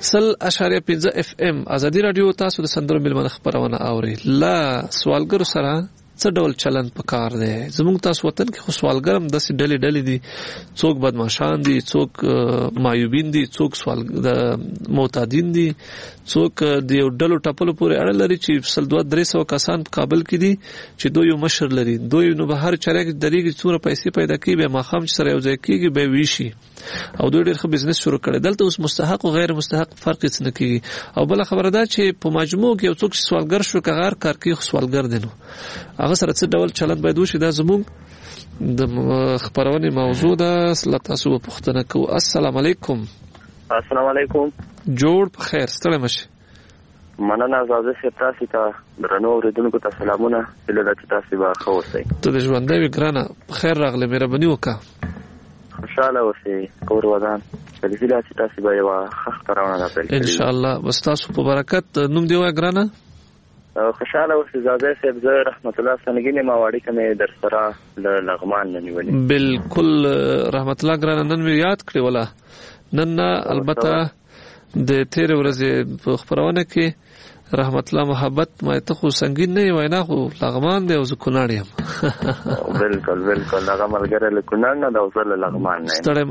سل اشاریه پنځه اف ام ازادي رادیو تاسو د سندرو ملمن خبرونه اوري لا سوالګر سره څه ډول چلن پکار دی زموږ تاسو وطن کې خو سوالګر هم داسې ډلې ډلې دي څوک بدمعشان دي څوک معیوبین دي څوک سوال د معتادین دي څوک د یو ډلو ټپلو پورې اړه لري چې سل دوه درې سوه کسان په کابل کې دي چې دوی یو مشر لري دوی نو به هر چاره کې درېږي څومره پیسې پیدا کوي به ماښام چې سره یو ځای کېږي به ویشي او دوی ډېر ښه بزنس شروع کړی دلته اوس مستحق او غیر مستحق فرق هیڅ نه کېږي او بله خبره ده چې په مجموع کې یو څوک چې سوالګر شو که غیر کار کوي خو سوالګر دی نو هغه سره څه ډول چلند باید وشي دا زموږ د خبرونې موضوع ده له تاسو به پوښتنه کوو السلام علیکم السلام علیکم جوړ په خیر ستړی مه شي مننه زاده صاحب تاسو ته درنو اورېدونکو ته سلامونه هیله ده چې تاسو به ښه اوسئ ته د ژوندی وي ګرانه په خیر راغلې مهرباني وکړه خوشحاله اوسئ کور ودان په هیله چې تاسو به یوه ښه خپرونه را پیل کړئ انشاءالله بس تاسو په برکت نوم دې وایه ګرانه خوشحاله اوسئ زاده صاحب زه رحمت الله سنګین یم او اړیکه مې در سره له لغمان نه نیولې بالکل رحمت الله ګرانه نن مې یاد کړې وله نن نه البته د تیرې ورځې په خپرونه کې رحمت الله محبت ما ته خو سنگین نه وای نه خو لغمان دی او زه کونړ یم بالکل بالکل هغه ملګری له کونړ نه د زه له لغمان نه ستړی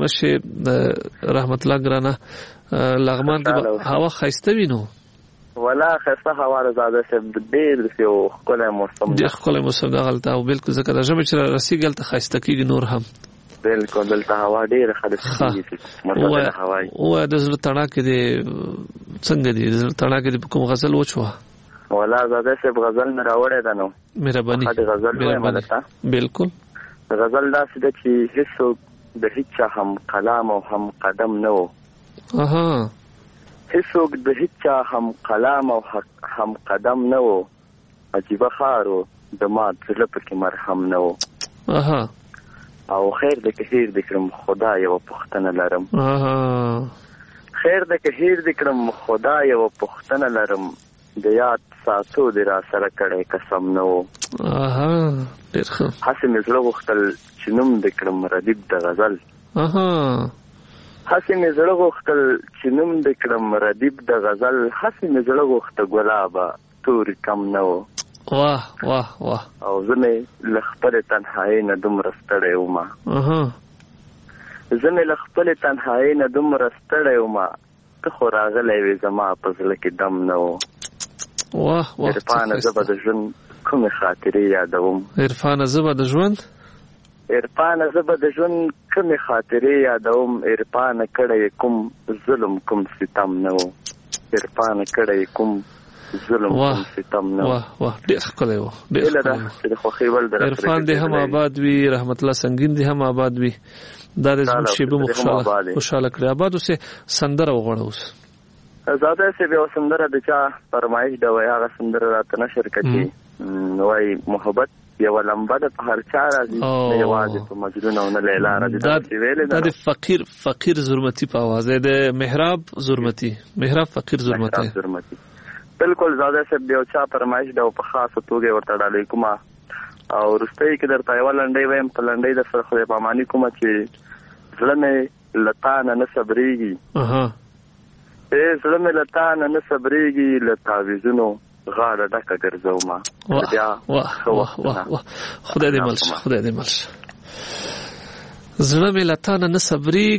مشي رحمت الله ګرانه لغمان کې هوا ښایسته وي نو ولا خسته هوا زاده صاحب ډېر یو ښکلی موسم ډېر ښکلی موسم دی هغلته او بالکل ځکه د ژمي چې رسېږي هلته ښایسته کېږي نور هم بالکل دلته هوا ډېره ښه ده معتدله هوا وي ووایه د زړه تڼاکې دې څنګه دي د زړه تڼاکې دې په کوم غزل وچوه ولا زاده صاحب غزل مې راوړی ده نو مهرباني غزل وایم هلته بالکل غزل داسې ده چې هېڅوک د هېچ چا هم کلام او هم قدم نه و اها هیڅوک د هیچا هم کلام او هم قدم نه و عجیبه ښار و د ما زړه پکې مرهم نه و اها او خیر د که هیر د کړم خدا یوه پوښتنه لرم خیر د که هیر د کړم خدا یوه پوښتنه لرم د یاد ساتو د را سره کړی قسم نه و اها ډېر ښه هسې مې زړه غوښتل چې نوم د کړم ردیف د غزل اها هسې مې زړه غوښتل چې نوم د کړم ردیف د غزل هسې مې زړه غوښته ګلابه تورې کم نه و واه واه واه او زه مې له خپلې تنهایۍ نه دومره ستړی وم زه مې له خپلې تنهایۍ نه دومره ستړی وم ته خو راغلی وې زما په زړه کې دم نه و واه واه عرفانه زه به د ژوند کومې خاطرې یادوم عرفانه زه به د ژوند عرفانه زه به د ژوند کومې خاطرې یادوم عرفانه کړی کوم ظلم کوم ستم نه و عرفانه کړی کوم ظلم کوم ستم نه و واه واه ډېر ښکلی و ډېر ښکلی عرفان دې هم آباد وي رحمت الله سنگین دې هم آباد وي دا د زموږ شیبه مو خوشحاله کړي آباد اوسې سندره وغواړه اوس زاده صاحب یوه سندره د چا فرمایش ده وایي هغه سندره راته نشر کړي وایي محبت یوه لمبه ده په هر چا راځي نه یوازې په مجنون او نه لیلا راځي دا د فقیر فقیر زرمتي په اواز دی د محراب زرمتي محراب فقیر زرمتي بالکل زاده صاحب یو چا فرمایش ده او په خاصه توګه ورته ډالۍ کومه او وروستۍ کې درته یوه لنډۍ وایم په لنډۍ در سره خدای پاماني کومه چې زړه مې له تا نه نه صبرېږي ای زړه مې له تا نه نه صبرېږي له تعویذونو غاړه ډکه ګرځومه واه واه واه واه خدای دې مل شه خدای دې مل شه زړه مې له تا نه نه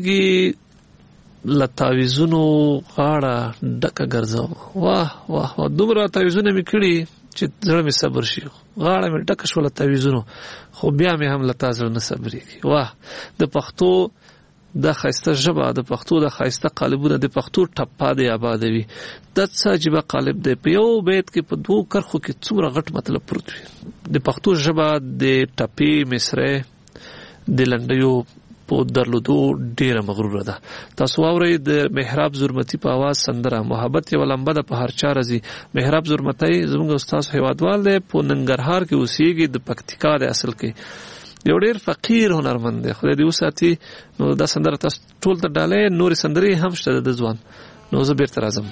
صبرېږي له تعویذونو غاړه ډکه ګرځومه واه واه واه دومره تعویذونه مې کړي چې زړه مې صبر شي غاړه مې ډکه شوله تعویذونو خو بیا مې هم له تا زړه نه صبرېږي واه د پښتو د ښایسته ژبه د پښتو د ښایسته قالبونه د پښتو ټپه دی آبادوي دا څه عجیبه قالب دی په یو بیت کې په دوو کرښو کې څومره غټ مطلب پروت وي د پښتو ژبه د ټپې مصرۍ د لنډیو په درلودو ډیره مغروره ده تاسو واورئ د محراب زرمتي په اواز سندره محبت یوه لمبه ده په هر چا راځي محراب زرمتی زموږ استاد هیوادوال دی په ننګرهار کې اوسېږي د پکتیکا د اصل کې یو ډېر فقیر هنرمند دی خدای دې وساتي نو دا سندره تاسو ټول ته ډالۍ نورې سندرې هم شته د ځوان نو زه بیرته راځم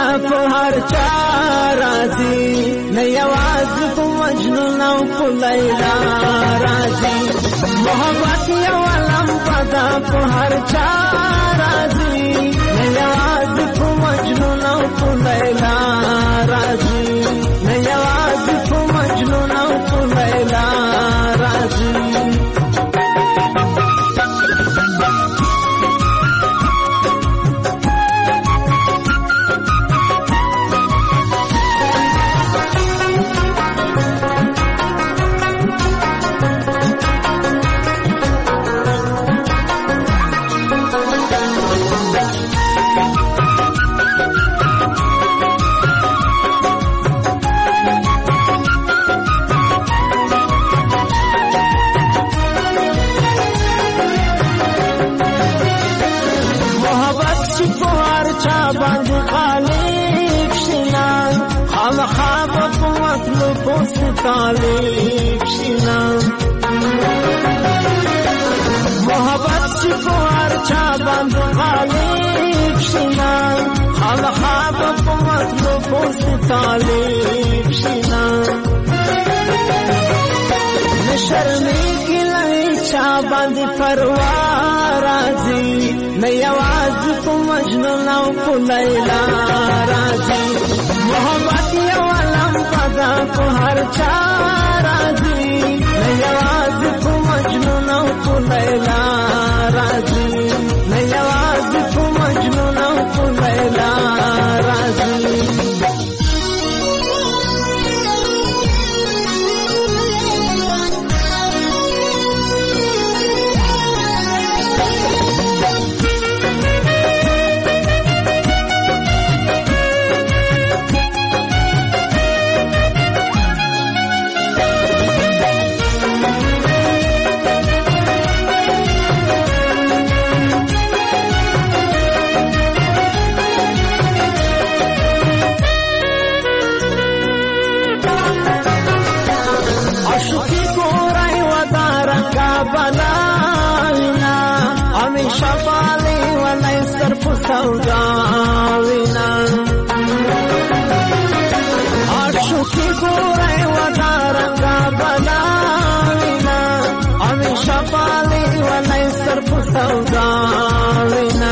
پدا په هر چا راځي نه یوازې په مجنون او په لیلا راځي محبت یو علم پدا په هر چا راځي نه یوازې په مجنون او په لیلا راځي نه یوازې په مجنون او په لیلا راځي طالب شینا محبت چې په هر چا باندې غالب شینا خامخا په مطلب اوسې طالب شینا نه شرمېږي له چا باندې پروا راځي نه یوازې په مجنون او په لیلا راځي محبت یو علم پدا په هر چا راځي نه یوازې په مجنون او په لیلا راځي نه یوازې په مجنون او په لیلا راځي سوداوینا آشو کی گورای ودارنگا بلاوینا همیشه پالی ولای صرف سوداوینا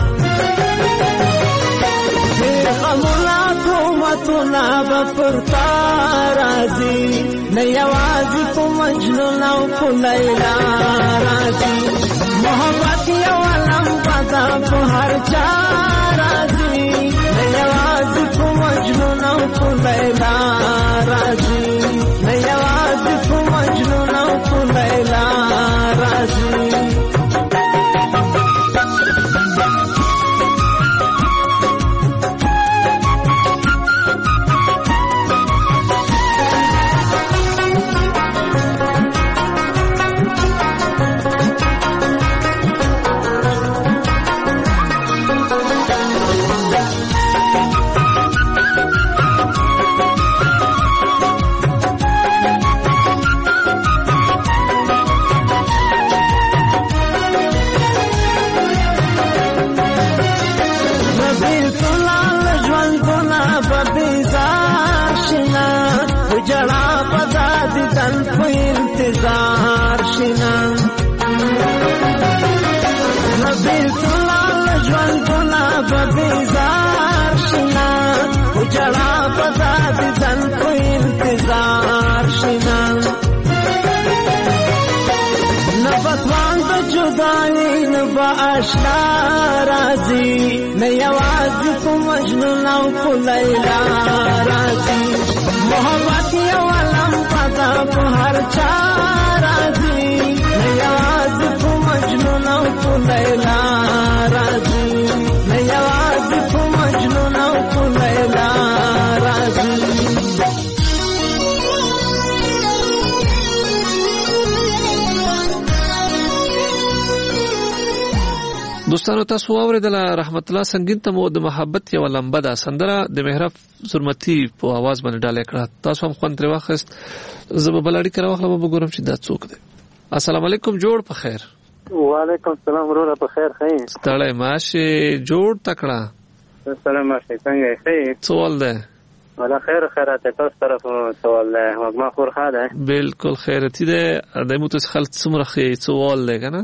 غمولاتو متونا بپرتا رازی نه یوازی په مجنون او په لیلا رازی محبت یو علم پدا په هر چا راځي نه یوازې په مجنون او په لیلا راځي نه یوازې په مجنون او په لیلا راځي انتظار شنا نبیل تلال جوان گنا ببیزار شنا اجڑا پدا دیدن کو انتظار شنا نفتوان دا جدائی نبا اشنا رازی نیوازی کو مجنون او کو لیلا رازی محبت یو علم پدا په هر چا راځي نه یوازې په مجنون او په لیلا راځي نه یوازې په مجنون او په لیلا راځي دوستانو تاسو اوریدل رحمت الله سنگین ته مو د محبت یو لمبه ده سندره د محراب زرمتی په आवाज باندې ډاله کړه تاسو هم خوند تر واخست زب بلاری کرا واخله به ګورم چې دا څوک دی السلام علیکم جوړ په خیر وعلیکم السلام ورور په خیر خیر ستړی ماشه جوړ تکړه السلام علیکم څنګه یې؟ سوال ده ولا خیر خیرات تاسو طرف سوال ده ما خور خاله بالکل خیرتی ده دایمو تاسو خلک څومره خې سوال ده کنه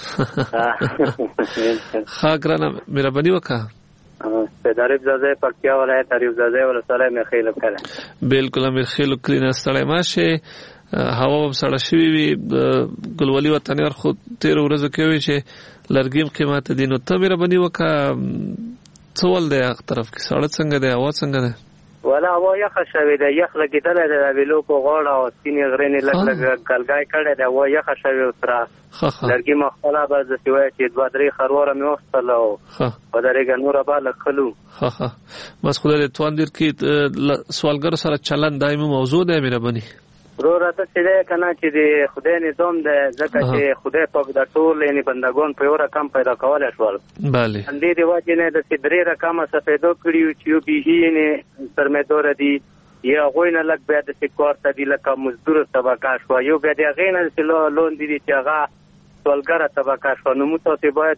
خاګرانه مهرباني وکړه تعریف زاده پکتیا ولایت تعریف زاده ولسوالۍ مې خیل کړه بالکل امیر خیل کړی نه ستړی ماشه هوا سره شوی وي ګلولي وطن ور خو تیر ورځو کې وي چې لرګیم قیمت دي نو ته مهرباني وکړه سوال ده طرف کې سړی څنګه ده هوا څنګه ده ولا هوا یخ شوی ده یخ لګیدل ده ویلو کو غوړ او سینې غرینې لګ لګ ګلګای کړه ده هوا یخ شوی سره لرګي مخاله به د سیوای چې دوه درې خروره مې وختل او په درېګ نور به لخلو ها ها بس خدای دې توان دې کې سوالګر سره چلن دایمو موضوع ده مهرباني رو راته چې کنه چې د خدای نظام ده ځکه چې خدای پاک د ټول یعنی بندگان په یو رقم پیدا کول شول bale اندې دی واجب نه د سدري رقم سفیدو کړیو چې یو به نه سرمدور دي یا غوینه لک بیا د سکوار ته دی لکه مزدور طبقه شو یو بیا د غینه چې لون دي چې هغه سوالګر طبقه شو نو متاسب باید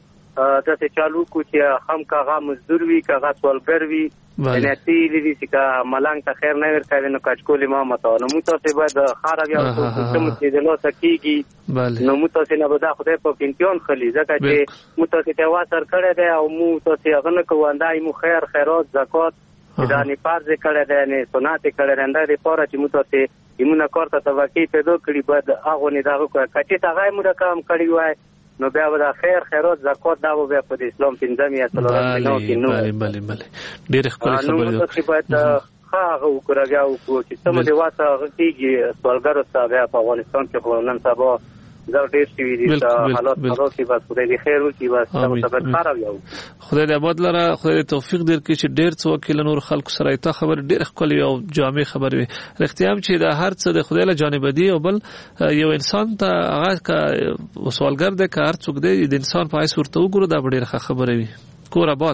د څه چالو کو چې هم کاغه مزدور وی کاغه سوالګر وی نه تی دي چې ملنګ ته خیر نه ورکوي نو کچکول ما متو نو متاسب باید خارا بیا کوم چې د نو سکیږي نو متاسب نه بده خدای په پینتیون خلی ځکه چې متاسب ته واسر کړی دی او مو تاسو هغه نه کوندای مو خیر خیرات زکات دا نه فرض کړی دی نه سنت کړی دی نه لپاره چې متاسب ایمونه کارته توقع پیدا کړی بعد هغه نه دا کچې ته مو رقم کړی وای نو بیا به خیر خیرات زکات دا به په اسلام پنځم یا څلورم نو کې نو بله بله بله ډېر خبرې خبرې نو چې باید هغه وکړاګه او چې سم دی واسه کېږي سوالګر ته په افغانستان کې په نن سبا دا ډېر شي دي حالات خرابې بس خدای دې خیر وکړي بس تاسو خراب یو خدای دې آباد لره خدای دې توفیق درکړي چې ډېر څو وکیل نور خلکو سره ته خبر ډېر خپل او جامع خبر وي رښتیا هم چې دا هر څه د خدای له جانب دی او بل یو انسان ته هغه کا سوالګر دی که هر څوک دی د انسان په هیڅ ورته وګورو دا ډېر خبره وي کور آباد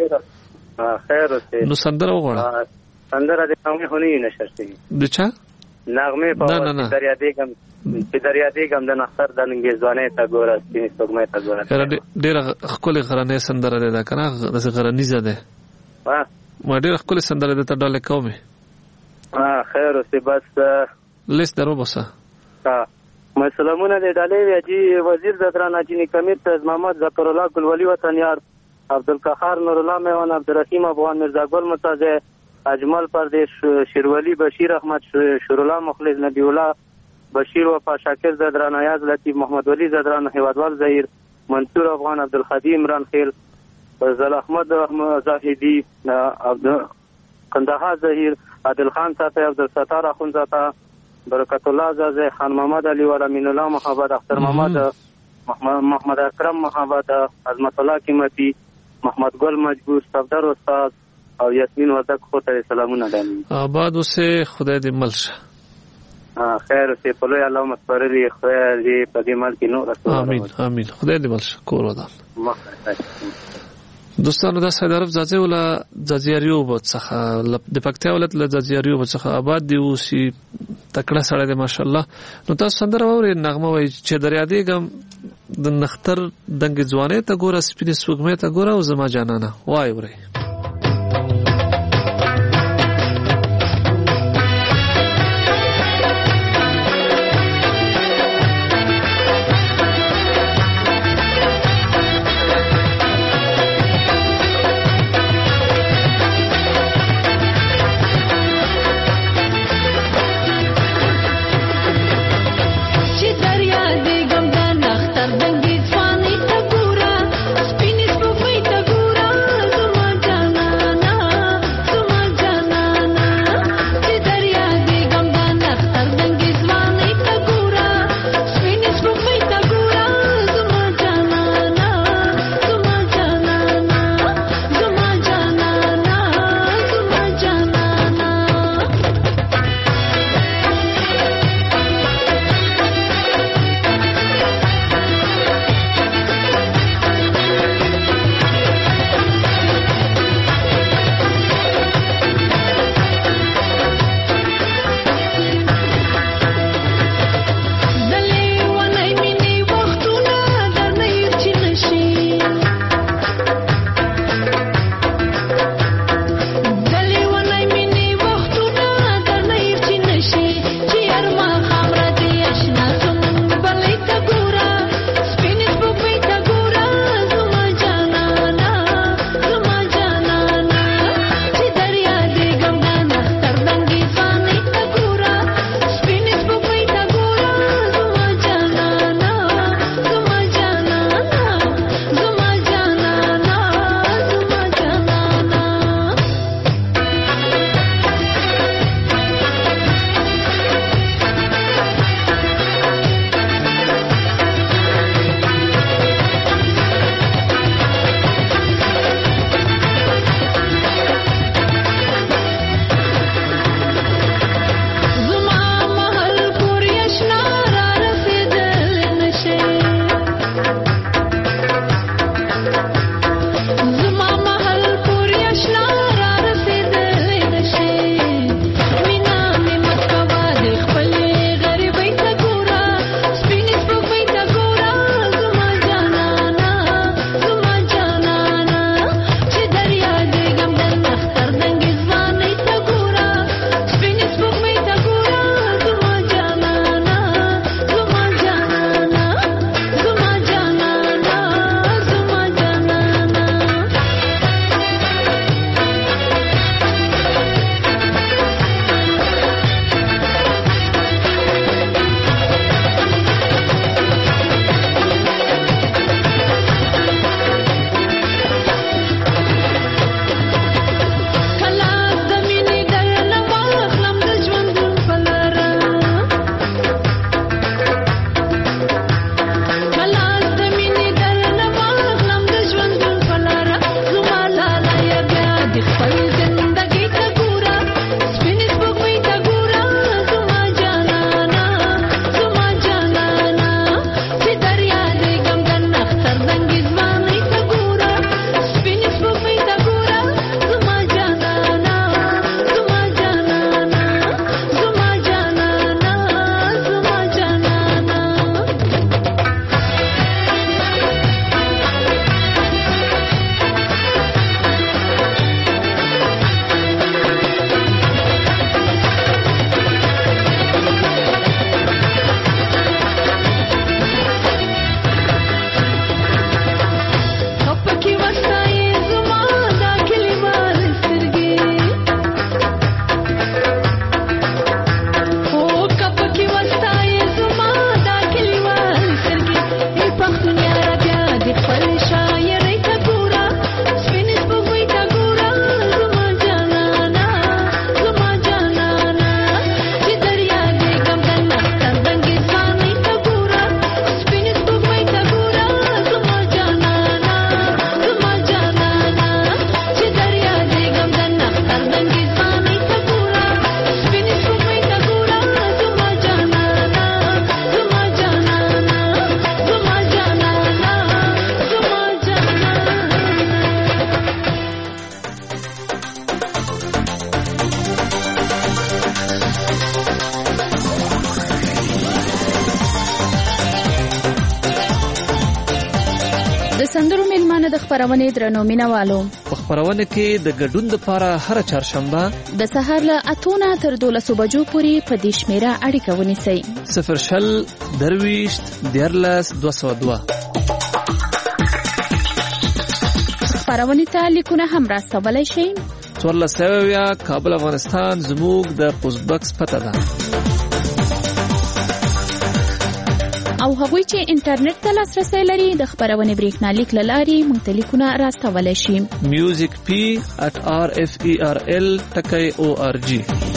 خیر اوسه نو سندره وغواړه سندره دې کومه هونی نشته د چا نغمه په دریا دیګم چې دریا دیګم د نختر د انګیزوانه ته ګوره چې څوګمه ته ګوره ډېر خپل غرانه سندره ده کنه د غرانیزه ده ها ما ډېر خپل سندره ده ته ډاله کومه ها خیر اوسه بس لیست درو بسه ها مسلمونه د ډالې وجی وزیر د درانه جنی کمیټ از محمد ذکر الله ګلولی وطن یار عبدالقهار نور الله میوان عبدالرحیم افغان مرزا ګل متازه اجمل پردیش شیرولی بشیر احمد شیرالله مخلص نبی الله بشیر وفا شاکر زدران ایاز لطیف محمد ولی زدران هیوادوال زهیر منصور افغان عبدالخدی عمران خیل زل احمد زاهدی قندها زهیر عادل خان صاحب عبدالستار اخونزاتا برکت الله زازه خان محمد علی و امین الله محمد اختر محمد محمد اکرم محمد عظمت الله قیمتی محمد گل مجبور صفدر استاد او یاسمین وردک خو ته سلامونه دامي آباد اوسه خدای دې ملشه خیر اوسه په لوی الله مسپرلی خیر دې په دې مل کې نور رسول امين امين خدای دې ملشه کور ودان دوستانو دا سید عرب ځځه ولا ځځیاریو بڅخه د پکتیا ولایت له ځځیاریو بڅخه آباد دی اوسې تکړه سره دی ماشاءالله نو تاسو سندره ووري نغمه وای چې دریا دیګم د نختر دنګ ځوانه ته ګوره سپینې سوګمه ته ګوره او زما جانانه وای وره Zuma سندرو میلمانه د خبرونې درنو مینوالو په خبرونه کې د ګډون لپاره هر چهارشنبه د سهار له اتونه تر دولسو بجو پورې په دې شمیره اړیکه ونیسئ صفر شل درویشت دیارلس دوه سوه دوه خبرونې ته لیکونه هم راستولی شئ څوارلس سوه اویا کابل افغانستان زموږ د پوسټ باکس پته ده او هغوی چې انټرنیټ ته لاسرسی لري د خبرونې بریښنالیک له لارې موږ ته لیکونه راستولی شي میوزیک پی ات آر اف ای آر ال ټکی او آر جی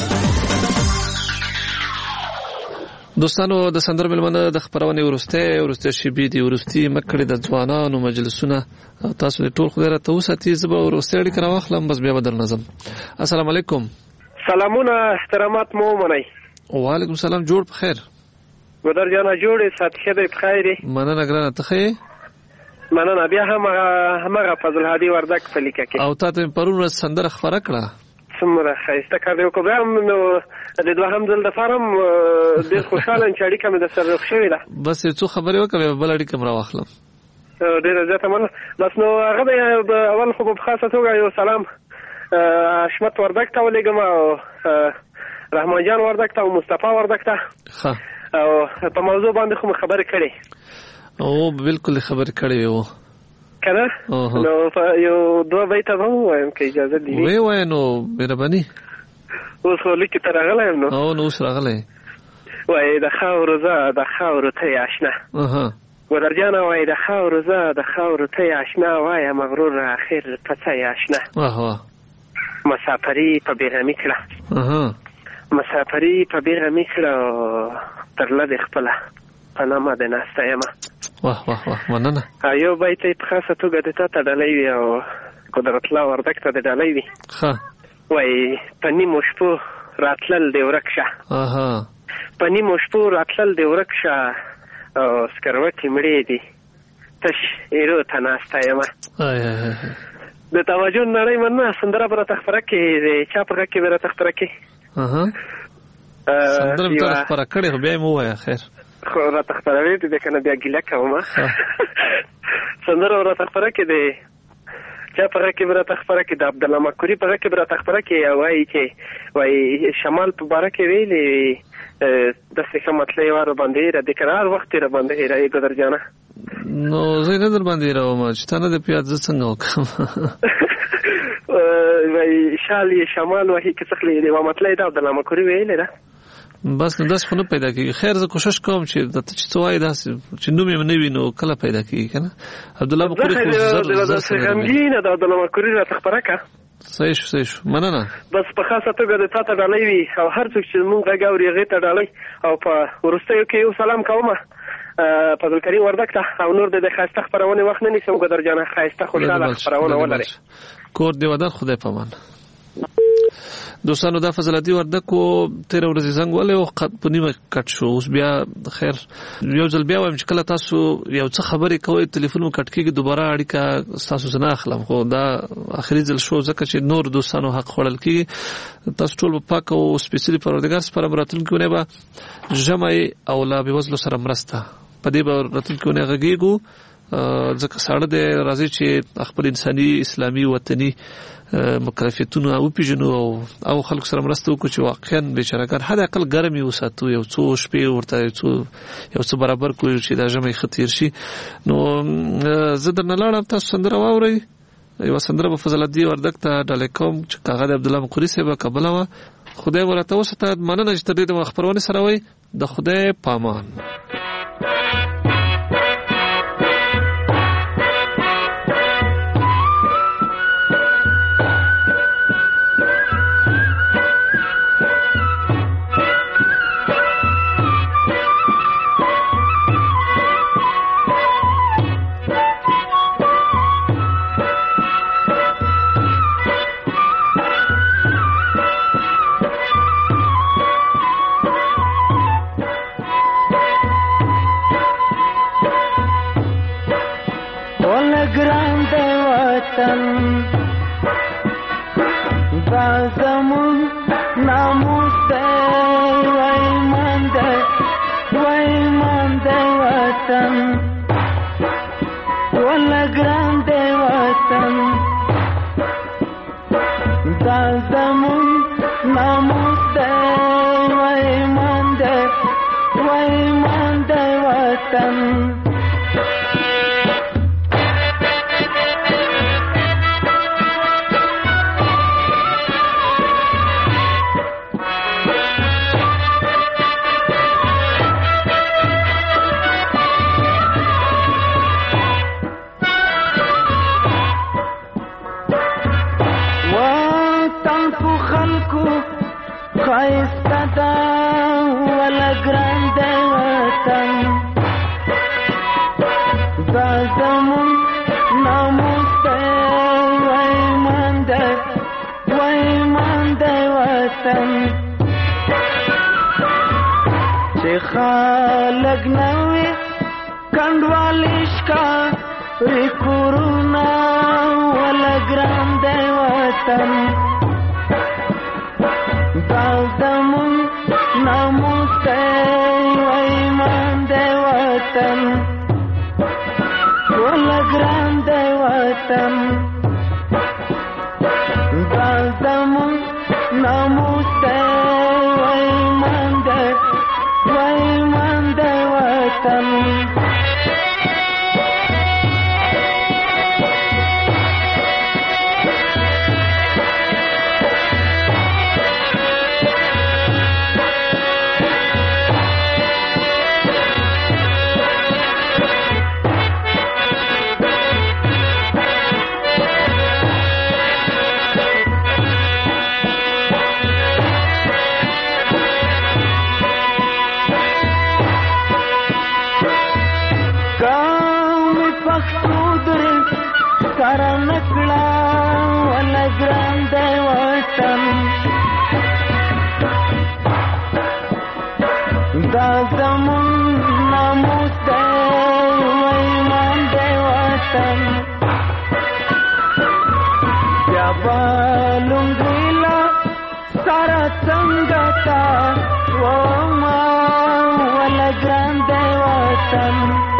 دوستانو د سندر ملمنه د خبرونې ورسته ورسته شیبې دی ورستي مکړې د ځوانانو مجلسونه تاسو ټول خو درته وساتي زبا ورسته اړیکه راوخلم بس بیا بدل نظم السلام علیکم سلامونه احترامات مو منئ وعلیکم السلام جوړ په خیر ګودر جانا جوړې ساتخه دې په خیر مننه ګرانه ته خې مننه بیا هم همغه فضل هادي وردک په لیکه کې او تاسو پرون سندره خبره کړه څومره خیسته کار یو کوم نو د دوه هم ځل د فارم ډېر خوشاله چې اړیکه مې د سره خوشوي ده بس څو خبرې وکړې بل اړیکه مرا واخلم ډېر زیاته مننه بس نو هغه د اول خو په خاصه توګه یو سلام حشمت وردک ته ولېږم او رحمان جان وردک ته او مصطفی وردک ته ښه او په موضوع باندې خو خبرې کړې او بالکل خبرې کړې وو کنه نو یو دوه بیت به وایم که اجازه دی وی وای نو مهرباني اوس خو لیک تر غلم نو او نو سره غلې وای د خاور زه د خاور ته آشنا اها ودرجانه وای د خاور زه د خاور ته آشنا وای مغرور اخر پته آشنا اها مسافری په بیغمی کړه اها مسافری په بیغمی کړه تر لږ خپل پنامه د ناستایمه واه واه واه مننه یو بیت په خاصه توګه د تا ته ډالۍ وي او قدرت الله وردک ته د ډالۍ وي ښه وای په نیمو شپو راتلل دی ورک شه اها په نیمو شپو راتلل دی ورک شه او سکروټې مړې دي تش ایرو ته ناسته یمه د توجه نړۍ مننه سندره به راته خپره کړې د چا په غږ کې به راته خپره کړې سندره به ته خپره کړې خو بیا یې مو ووایه خیر خو راته خپروي دي که نه بیا ګیله کومه سندره به راته خپره کړې د چا په غږ کې به راته خپره کړې د عبدالله مکوري په غږ کې به راته خپره کړې وایي چې وایي شمال په باره کې ویلې داسې ښه مطلع وه راباندې هېره دې که نه هر وخت یې راباندې هېره یې ګودر جانه نو زه یې نه در باندې هېروم چې تا نه د پیاز زه څنګه وکړم وایي شال یې شمال وهي که څه خلې یوه مطلع یې د عبدالله مکوري ویلې ده بس نو داسې خو نه پیدا کېږي خیر زه کوشش کوم چې درته چې څه وایي داسې چې نوم یې نه وي نو کله پیدا کېږي که نه عبدالله مکوري خو زر داسې غمګینه د عبدالله مکوري راته خپره کړه صحیح شو صحیح شو مننه بس په خاصه توګه د تا ته ډالۍ وي او هر څوک چې زمونږ غږ اوري هغې ته ډالۍ او په وروستیو کې یو سلام کومه فضل کریم وردک ته او نور د ښایسته خپرونې وخت نه نیسم ګودر جانه ښایسته خوشحاله خپرونه ولرئ کور دې ودان خدای په امان دوستانو دا فضل عادي وردکو تیره ورځې زنګ ولی او په نیمه کټ شو اوس بیا خیر یو ځل بیا وایم چې کله تاسو یو څه خبرې کوئ تلیفون مو کټ کېږي دوباره اړیکه ستاسو څه نه اخلم خو دا آخري ځل شو ځکه چې نور دوستانو حق خوړل کېږي تاسو ټول به پاک او سپېڅلي پروردګار سپاره به راتلونکې اونۍ به ژمی او لا بېوزلو سره مرسته په دې به راتلونکې اونۍ غږېږو ځکه ساړه دی راځي چې خپل انساني اسلامي وطني مکلفیتونه وپېژنو او او خلکو سره مرسته وکړو چې واقعا بیچارهګان حد اقل ګرم یې وساتو یو څو شپې ورته یو څو یو څه برابر کړو چې دا ژمی ښه تېر شي نو زه درنه لاړم تاسو سندره واورئ یوه سندره به فضل عادي وردک ته ډالۍ کوم چې هغه د عبدالله مقوري صاحب کابله وه خدای به راته وساته مننه چې تر دې د خپرونې سره وئ د خدای په امان زمون ناموس دی وای مان دی وای مان دی وطن ولګرا وطن خایسته ده ولا ګران دی وطن دا زمون ناموس دی وای ایمان دی وای ایمان دی وطن چې خلک نه وي کنډوالې ښکاري کورونه ولا ګران دی وطن دا زمون ناموس دی وای ایمان دی وطن ولا ګران دی وطن دا زمون ناموس دی وای ایمان دی وای ایمان دی وطن سره نکړه ولا ګران دی وطن دا زمون ناموس دی وای ایمان دی وطن بیا به لونګیلا سره څنګه تا وما ولا ګران دی وطن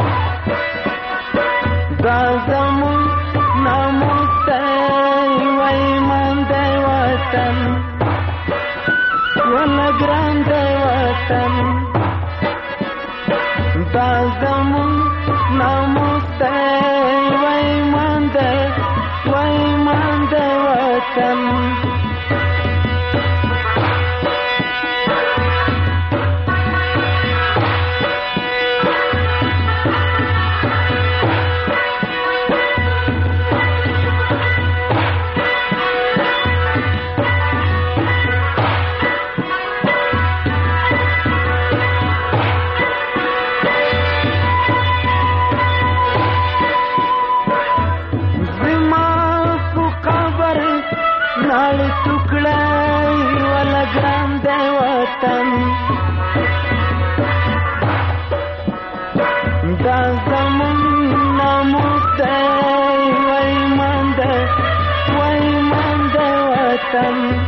دا زمون ناموس دی وای ایمان دی وطن ولا ګران دی وطن دا زمون ناموس دی وای ایمان دی وای ایمان دی وطن دا زمون ناموس دی وای ایمان دی وای ایمان دی وطن